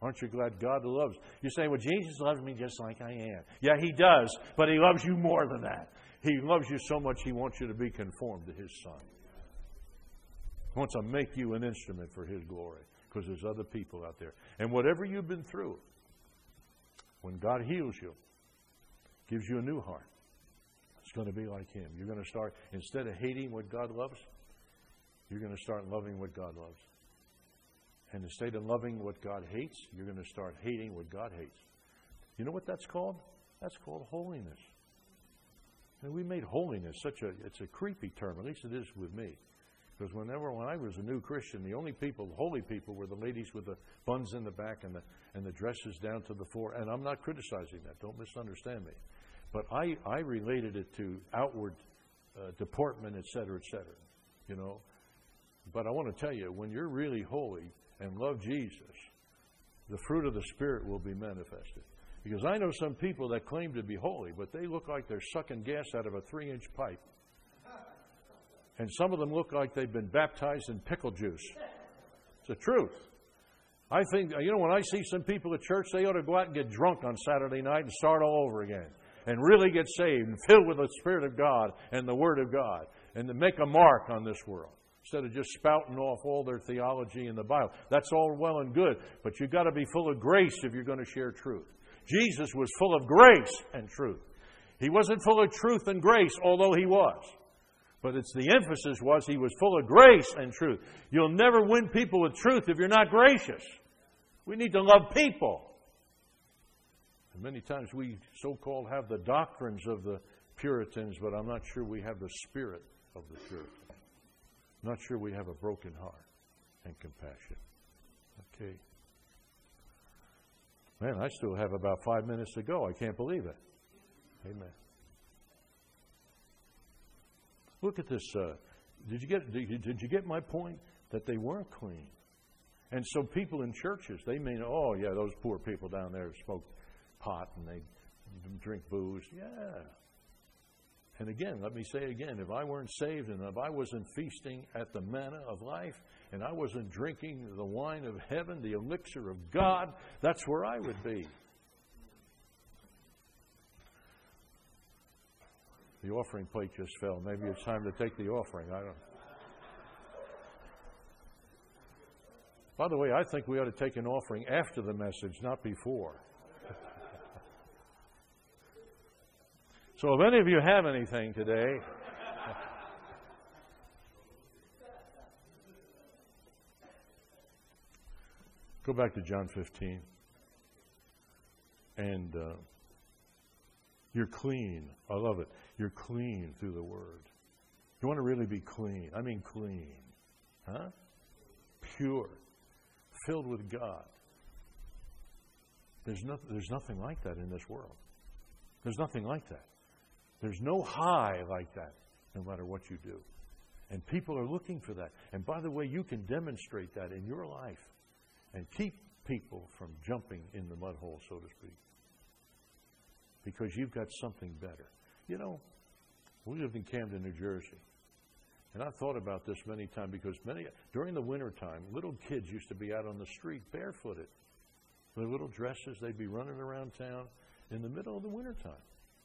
Aren't you glad God loves? You say, well, Jesus loves me just like I am. Yeah, He does, but He loves you more than that. He loves you so much He wants you to be conformed to His Son. He wants to make you an instrument for His glory, because there's other people out there. And whatever you've been through, when God heals you, gives you a new heart, it's going to be like Him. You're going to start, instead of hating what God loves, you're going to start loving what God loves. And instead of loving what God hates, you're going to start hating what God hates. You know what that's called? That's called holiness. And we made holiness such a, it's a creepy term, at least it is with me. Because whenever, when I was a new Christian, the only people, the holy people, were the ladies with the buns in the back and the, and the dresses down to the floor. And I'm not criticizing that. Don't misunderstand me. But I, I related it to outward uh, deportment, et cetera, et cetera. You know. But I want to tell you, when you're really holy and love Jesus, the fruit of the Spirit will be manifested. Because I know some people that claim to be holy, but they look like they're sucking gas out of a three-inch pipe. And some of them look like they've been baptized in pickle juice. It's the truth. I think, you know, when I see some people at church, they ought to go out and get drunk on Saturday night and start all over again. And really get saved and filled with the Spirit of God and the Word of God. And to make a mark on this world. Instead of just spouting off all their theology in the Bible. That's all well and good. But you've got to be full of grace if you're going to share truth. Jesus was full of grace and truth. He wasn't full of truth and grace, although He was. But it's the emphasis was He was full of grace and truth. You'll never win people with truth if you're not gracious. We need to love people. And many times we so-called have the doctrines of the Puritans, but I'm not sure we have the spirit of the Puritans. I'm not sure we have a broken heart and compassion. Okay. Man, I still have about five minutes to go. I can't believe it. Amen. Look at this. Uh, did you get? Did you, did you get my point? That they weren't clean, and so people in churches, they may know. Oh, yeah, those poor people down there smoke pot and they drink booze. Yeah. And again, let me say again: if I weren't saved and if I wasn't feasting at the manna of life, and I wasn't drinking the wine of heaven, the elixir of God, that's where I would be. The offering plate just fell. Maybe it's time to take the offering. I don't. By the way, I think we ought to take an offering after the message, not before. So if any of you have anything today, go back to John fifteen. And uh, you're clean. I love it. You're clean through the Word. You want to really be clean. I mean clean. Huh? Pure. Filled with God. There's, no, there's nothing like that in this world. There's nothing like that. There's no high like that, no matter what you do. And people are looking for that. And by the way, you can demonstrate that in your life and keep people from jumping in the mud hole, so to speak. Because you've got something better. You know, we lived in Camden, New Jersey. And I've thought about this many times because many during the wintertime, little kids used to be out on the street barefooted. Their little dresses, they'd be running around town in the middle of the wintertime.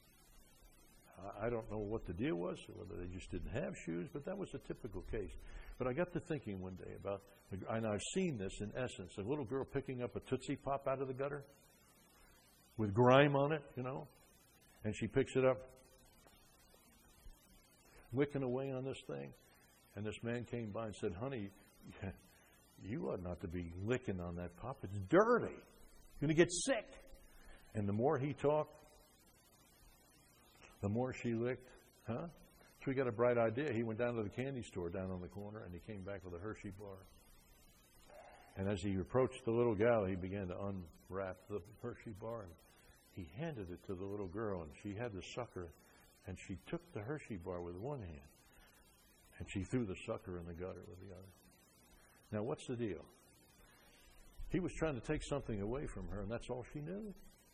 I don't know what the deal was, or whether they just didn't have shoes, but that was a typical case. But I got to thinking one day about, and I've seen this in essence, a little girl picking up a Tootsie Pop out of the gutter with grime on it, you know, and she picks it up, licking away on this thing, and this man came by and said, honey, you ought not to be licking on that pop. It's dirty. You're going to get sick. And the more he talked, the more she licked. Huh? So we got a bright idea. He went down to the candy store down on the corner, and he came back with a Hershey bar. And as he approached the little gal, he began to unwrap the Hershey bar, and he handed it to the little girl, and she had the sucker, and she took the Hershey bar with one hand, and she threw the sucker in the gutter with the other. Now, what's the deal? He was trying to take something away from her, and that's all she knew.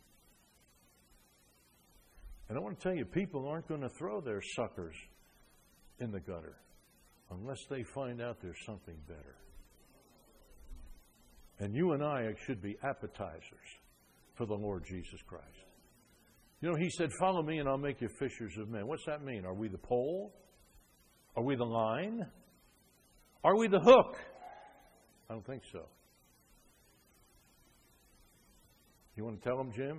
And I want to tell you, people aren't going to throw their suckers in the gutter unless they find out there's something better. And you and I should be appetizers for the Lord Jesus Christ. You know, he said, follow me and I'll make you fishers of men. What's that mean? Are we the pole? Are we the line? Are we the hook? I don't think so. You want to tell them, Jim?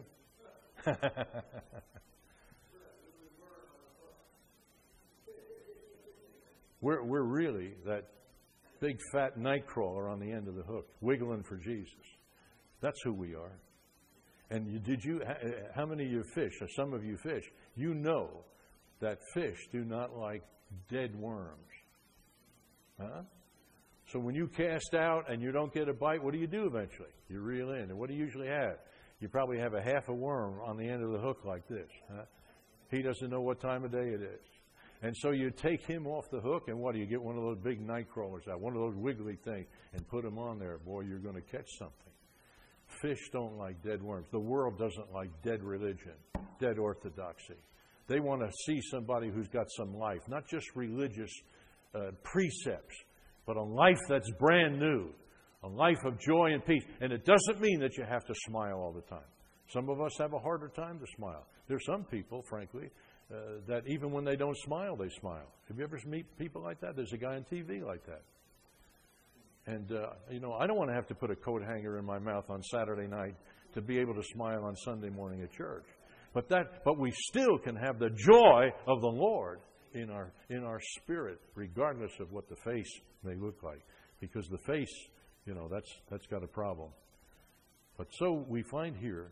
we're, we're really that big fat night crawler on the end of the hook, wiggling for Jesus. That's who we are. And you, did you? How many of you fish? Or some of you fish. You know that fish do not like dead worms. Huh? So when you cast out and you don't get a bite, what do you do eventually? You reel in. And what do you usually have? You probably have a half a worm on the end of the hook like this. Huh? He doesn't know what time of day it is. And so you take him off the hook, and what do you get? One of those big night crawlers out, one of those wiggly things, and put him on there. Boy, you're going to catch something. Fish don't like dead worms. The world doesn't like dead religion, dead orthodoxy. They want to see somebody who's got some life, not just religious uh, precepts, but a life that's brand new, a life of joy and peace. And it doesn't mean that you have to smile all the time. Some of us have a harder time to smile. There's some people, frankly, uh, that even when they don't smile, they smile. Have you ever met people like that? There's a guy on T V like that. And, uh, you know, I don't want to have to put a coat hanger in my mouth on Saturday night to be able to smile on Sunday morning at church. But that, but we still can have the joy of the Lord in our in our spirit, regardless of what the face may look like. Because the face, you know, that's that's got a problem. But so we find here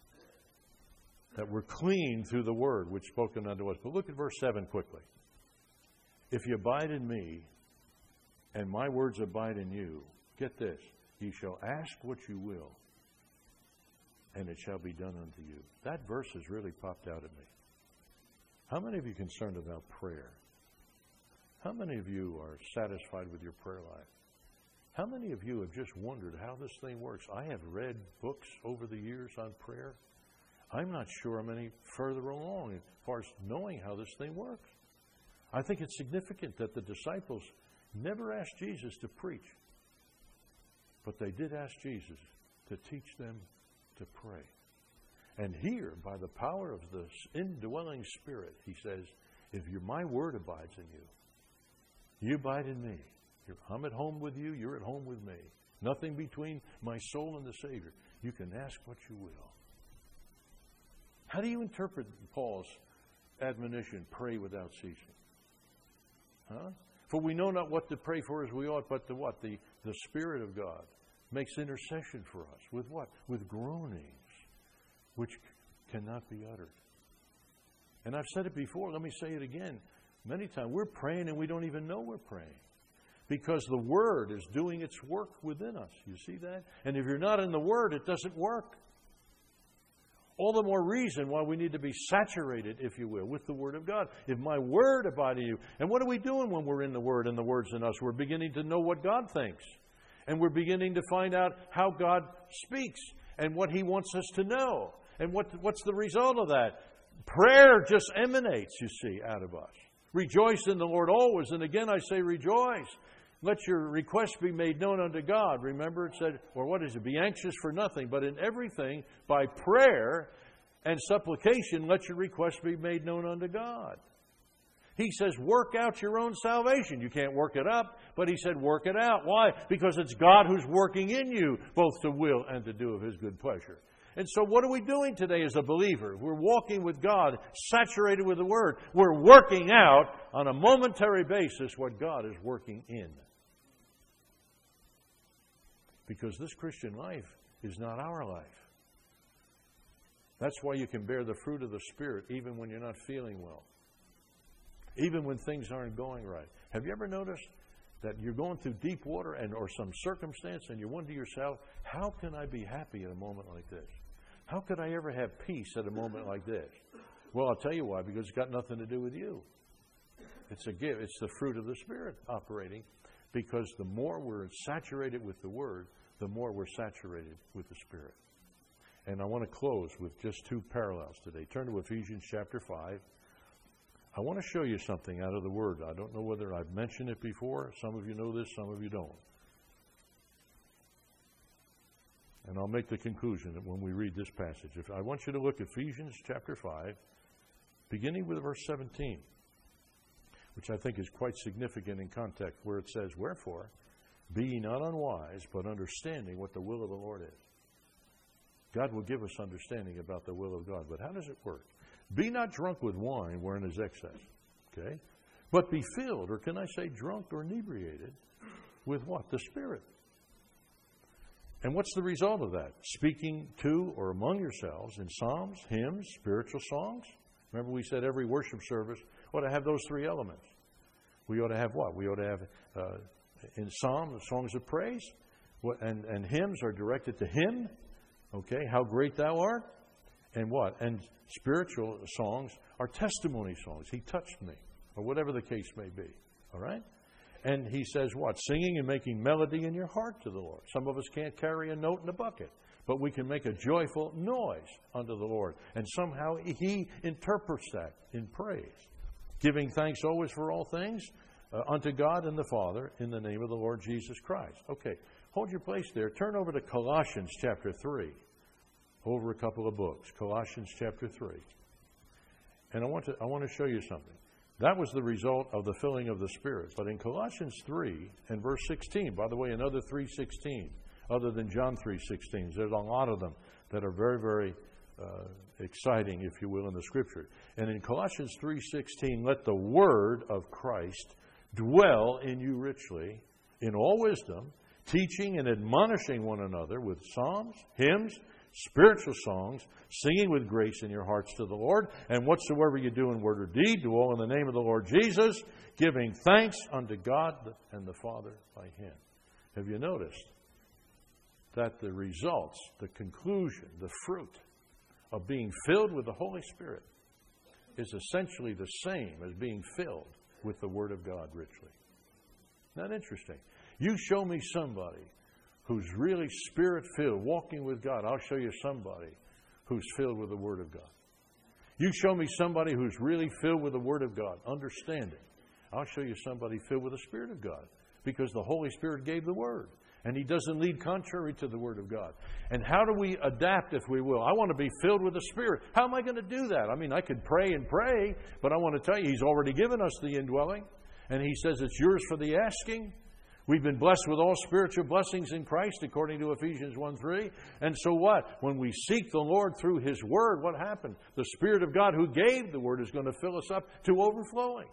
that we're clean through the word which spoken unto us. But look at verse seven quickly. If you abide in me, and my words abide in you, get this, ye shall ask what you will, and it shall be done unto you. That verse has really popped out at me. How many of you are concerned about prayer? How many of you are satisfied with your prayer life? How many of you have just wondered how this thing works? I have read books over the years on prayer. I'm not sure I'm any further along as far as knowing how this thing works. I think it's significant that the disciples never asked Jesus to preach, but they did ask Jesus to teach them to pray. And here, by the power of the indwelling Spirit, he says, if you're, my word abides in you, you abide in me. You're, I'm at home with you, you're at home with me. Nothing between my soul and the Savior. You can ask what you will. How do you interpret Paul's admonition, pray without ceasing? Huh? For we know not what to pray for as we ought, but the what? The, the Spirit of God makes intercession for us. With what? With groanings, which cannot be uttered. And I've said it before, let me say it again. Many times we're praying and we don't even know we're praying. Because the Word is doing its work within us. You see that? And if you're not in the Word, it doesn't work. All the more reason why we need to be saturated, if you will, with the Word of God. If my Word abide in you. And what are we doing when we're in the Word and the Word's in us? We're beginning to know what God thinks. And we're beginning to find out how God speaks and what He wants us to know. And what, what's the result of that? Prayer just emanates, you see, out of us. Rejoice in the Lord always. And again I say rejoice. Let your requests be made known unto God. Remember it said, or what is it? Be anxious for nothing, but in everything by prayer and supplication let your requests be made known unto God. He says work out your own salvation. You can't work it up, but he said work it out. Why? Because it's God who's working in you both to will and to do of His good pleasure. And so what are we doing today as a believer? We're walking with God, saturated with the Word. We're working out on a momentary basis what God is working in. Because this Christian life is not our life. That's why you can bear the fruit of the Spirit even when you're not feeling well. Even when things aren't going right. Have you ever noticed that you're going through deep water and or some circumstance and you wonder to yourself, how can I be happy at a moment like this? How could I ever have peace at a moment like this? Well, I'll tell you why, because it's got nothing to do with you. It's a gift. It's the fruit of the Spirit operating, because the more we're saturated with the Word, the more we're saturated with the Spirit. And I want to close with just two parallels today. Turn to Ephesians chapter five. I want to show you something out of the Word. I don't know whether I've mentioned it before. Some of you know this, some of you don't. And I'll make the conclusion that when we read this passage. If I want you to look at Ephesians chapter five, beginning with verse seventeen, which I think is quite significant in context, where it says, "Wherefore, be ye not unwise, but understanding what the will of the Lord is." God will give us understanding about the will of God. But how does it work? "Be not drunk with wine, wherein is excess." Okay? "But be filled," or can I say drunk or inebriated, with what? The Spirit. And what's the result of that? "Speaking to or among yourselves in psalms, hymns, spiritual songs." Remember we said every worship service ought to have those three elements. We ought to have what? We ought to have, uh, in psalms, songs of praise. What, and, and hymns are directed to Him. Okay, how great Thou art. And what? And spiritual songs are testimony songs. He touched me. Or whatever the case may be. All right? And he says what? Singing and making melody in your heart to the Lord. Some of us can't carry a note in a bucket, but we can make a joyful noise unto the Lord. And somehow He interprets that in praise. Giving thanks always for all things uh, unto God and the Father in the name of the Lord Jesus Christ. Okay, hold your place there. Turn over to Colossians chapter three. Over a couple of books. Colossians chapter three. And I want to, I want to show you something. That was the result of the filling of the Spirit. But in Colossians three and verse sixteen, by the way, another three sixteen, other than John three sixteen, there's a lot of them that are very, very uh, exciting, if you will, in the Scripture. And in Colossians three sixteen, "Let the word of Christ dwell in you richly, in all wisdom, teaching and admonishing one another with psalms, hymns, spiritual songs, singing with grace in your hearts to the Lord. And whatsoever you do in word or deed, do all in the name of the Lord Jesus, giving thanks unto God and the Father by Him." Have you noticed that the results, the conclusion, the fruit of being filled with the Holy Spirit is essentially the same as being filled with the Word of God richly? Isn't that interesting? You show me somebody who's really Spirit-filled, walking with God. I'll show you somebody who's filled with the Word of God. You show me somebody who's really filled with the Word of God, understanding. I'll show you somebody filled with the Spirit of God, because the Holy Spirit gave the Word. And He doesn't lead contrary to the Word of God. And how do we adapt, if we will? I want to be filled with the Spirit. How am I going to do that? I mean, I could pray and pray, but I want to tell you, He's already given us the indwelling. And He says it's yours for the asking. We've been blessed with all spiritual blessings in Christ, according to Ephesians one three. And so what? When we seek the Lord through His Word, what happened? The Spirit of God who gave the Word is going to fill us up to overflowing.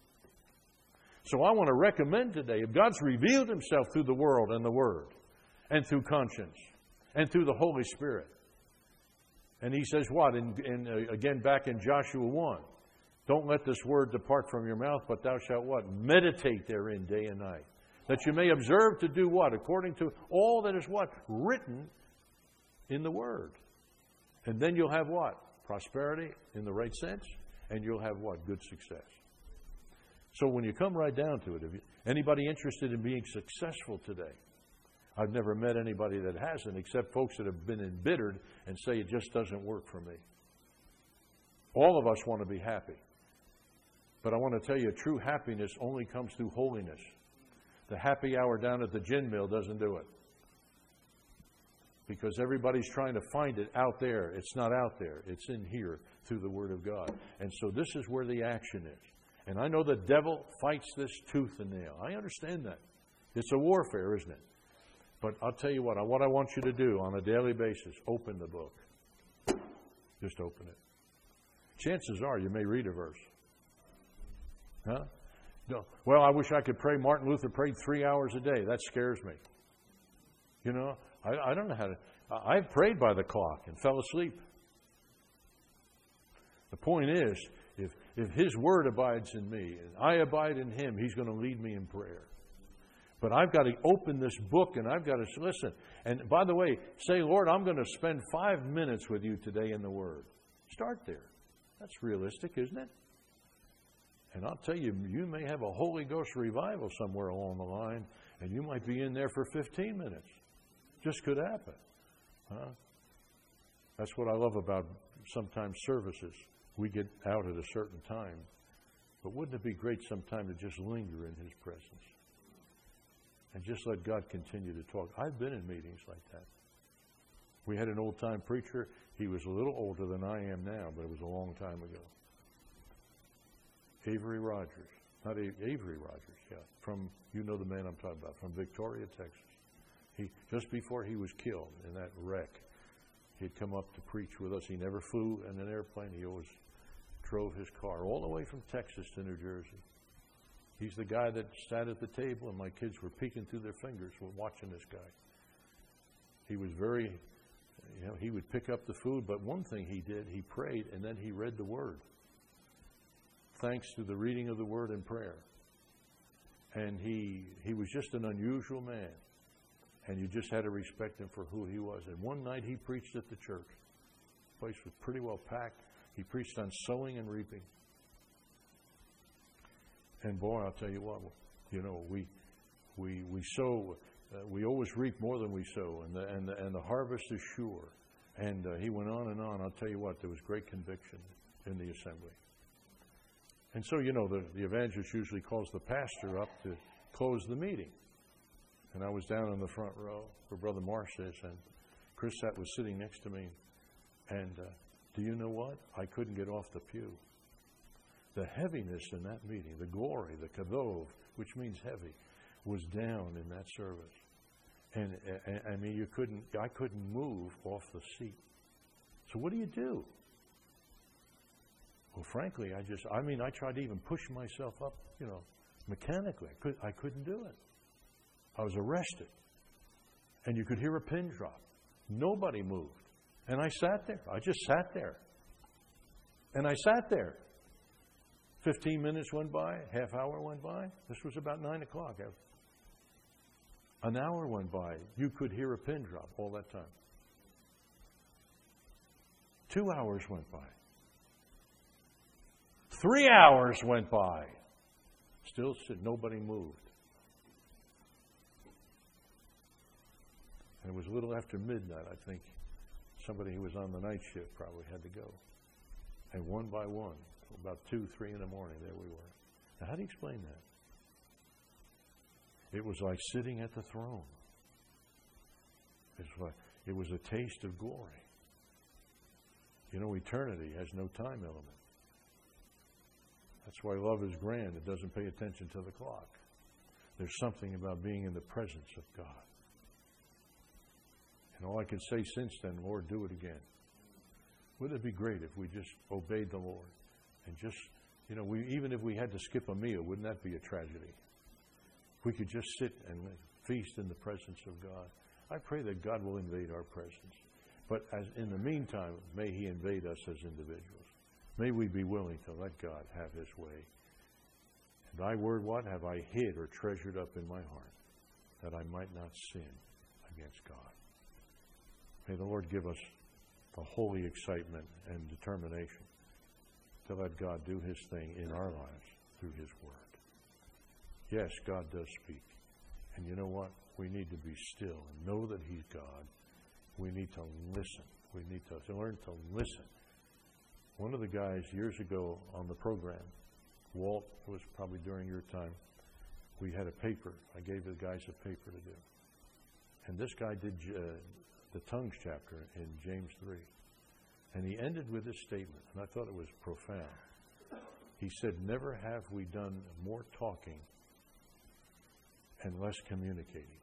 So I want to recommend today, if God's revealed Himself through the world and the Word, and through conscience, and through the Holy Spirit. And He says what? In, in, uh, again, back in Joshua one. "Don't let this word depart from your mouth, but thou shalt what? Meditate therein day and night. That you may observe to do what? According to all that is what? Written in the Word." And then you'll have what? Prosperity in the right sense. And you'll have what? Good success. So when you come right down to it, if you, anybody interested in being successful today? I've never met anybody that hasn't, except folks that have been embittered and say it just doesn't work for me. All of us want to be happy. But I want to tell you, true happiness only comes through holiness. The happy hour down at the gin mill doesn't do it. Because everybody's trying to find it out there. It's not out there. It's in here through the Word of God. And so this is where the action is. And I know the devil fights this tooth and nail. I understand that. It's a warfare, isn't it? But I'll tell you what, what I want you to do on a daily basis, open the book. Just open it. Chances are you may read a verse. Huh? No. Well, I wish I could pray. Martin Luther prayed three hours a day. That scares me. You know, I, I don't know how to. I've prayed by the clock and fell asleep. The point is, if, if His Word abides in me and I abide in Him, He's going to lead me in prayer. But I've got to open this book and I've got to listen. And by the way, say, "Lord, I'm going to spend five minutes with you today in the Word." Start there. That's realistic, isn't it? And I'll tell you, you may have a Holy Ghost revival somewhere along the line, and you might be in there for fifteen minutes. Just could happen. Huh? That's what I love about sometimes services. We get out at a certain time. But wouldn't it be great sometime to just linger in His presence? And just let God continue to talk. I've been in meetings like that. We had an old-time preacher. He was a little older than I am now, but it was a long time ago. Avery Rogers. Not A- Avery Rogers, yeah. From, you know the man I'm talking about, from Victoria, Texas. He, just before he was killed in that wreck, he'd come up to preach with us. He never flew in an airplane. He always drove his car all the way from Texas to New Jersey. He's the guy that sat at the table, and my kids were peeking through their fingers when watching this guy. He was very, you know, he would pick up the food, but one thing he did, he prayed, and then he read the Word. Thanks to the reading of the Word and prayer. And he he was just an unusual man. And you just had to respect him for who he was. And one night he preached at the church. The place was pretty well packed. He preached on sowing and reaping. And boy, I'll tell you what, you know, we we we sow, uh, we always reap more than we sow, and the and the, and the harvest is sure. And uh, he went on and on. I'll tell you what, there was great conviction in the assembly. And so, you know, the, the evangelist usually calls the pastor up to close the meeting. And I was down in the front row where Brother Marsh is, and Chris Sat was sitting next to me. And uh, do you know what? I couldn't get off the pew. The heaviness in that meeting, the glory, the kadov, which means heavy, was down in that service. And uh, I mean, you couldn't, I couldn't move off the seat. So what do you do? Well, frankly, I just, I mean, I tried to even push myself up, you know, mechanically. I, could, I couldn't do it. I was arrested. And you could hear a pin drop. Nobody moved. And I sat there. I just sat there. And I sat there. Fifteen minutes went by. Half hour went by. This was about nine o'clock. An hour went by. You could hear a pin drop all that time. Two hours went by. Three hours went by. Still, nobody moved. And it was a little after midnight, I think. Somebody who was on the night shift probably had to go. And one by one, about two, three in the morning, there we were. Now, how do you explain that? It was like sitting at the throne. It's like, it was a taste of glory. You know, eternity has no time element. That's why love is grand. It doesn't pay attention to the clock. There's something about being in the presence of God. And all I can say since then, Lord, do it again. Wouldn't it be great if we just obeyed the Lord? And just, you know, we, even if we had to skip a meal, wouldn't that be a tragedy? If we could just sit and feast in the presence of God. I pray that God will invade our presence. But as in the meantime, may He invade us as individuals. May we be willing to let God have His way. And thy word, what have I hid or treasured up in my heart, that I might not sin against God? May the Lord give us a holy excitement and determination to let God do His thing in our lives through His Word. Yes, God does speak. And you know what? We need to be still and know that He's God. We need to listen. We need to learn to listen. One of the guys years ago on the program, Walt, it was probably during your time, we had a paper. I gave the guys a paper to do. And this guy did uh, the tongues chapter in James three. And he ended with this statement, and I thought it was profound. He said, never have we done more talking and less communicating.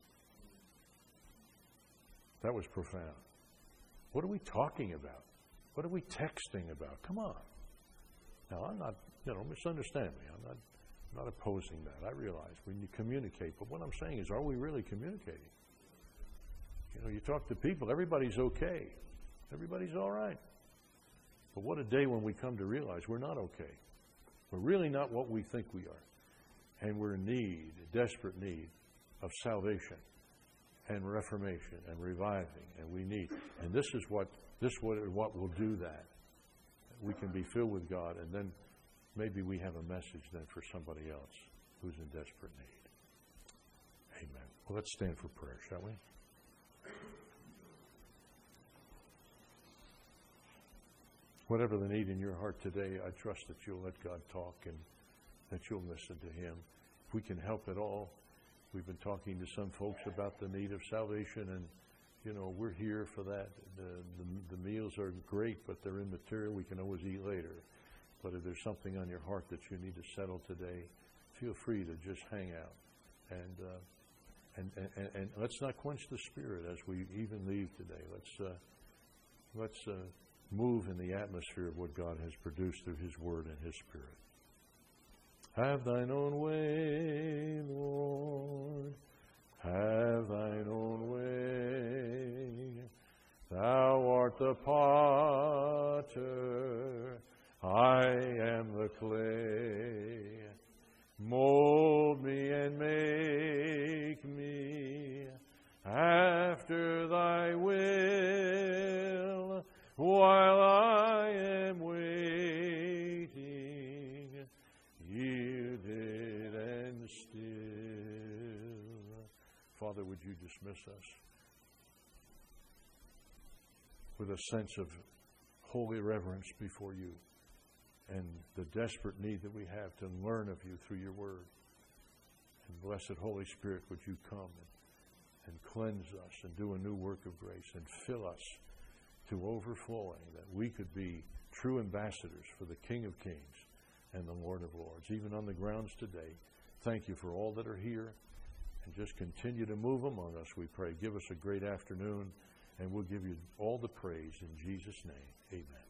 That was profound. What are we talking about? What are we texting about? Come on. Now, I'm not, you know, misunderstand me. I'm not, I'm not opposing that. I realize we need to communicate. But what I'm saying is, are we really communicating? You know, you talk to people, everybody's okay. Everybody's all right. But what a day when we come to realize we're not okay. We're really not what we think we are. And we're in need, a desperate need of salvation and reformation and reviving. And we need, and this is what, this what, what will do that. We can be filled with God, and then maybe we have a message then for somebody else who's in desperate need. Amen. Well, let's stand for prayer, shall we? Whatever the need in your heart today, I trust that you'll let God talk and that you'll listen to Him. If we can help at all, we've been talking to some folks about the need of salvation, and you know, we're here for that. The, the, the meals are great, but they're immaterial. We can always eat later. But if there's something on your heart that you need to settle today, feel free to just hang out. And uh, and, and, and let's not quench the Spirit as we even leave today. Let's, uh, let's uh, move in the atmosphere of what God has produced through His Word and His Spirit. Have thine own way, Lord. Have thine own way. Thou art the potter, I am the clay. Mold me and make me after thy will, while I am waiting, yielded and still. Father, would you dismiss us with a sense of holy reverence before you and the desperate need that we have to learn of you through your word. And blessed Holy Spirit, would you come and, and cleanse us and do a new work of grace and fill us to overflowing, that we could be true ambassadors for the King of Kings and the Lord of Lords. Even on the grounds today, thank you for all that are here, and just continue to move among us, we pray. Give us a great afternoon, and we'll give you all the praise in Jesus' name. Amen.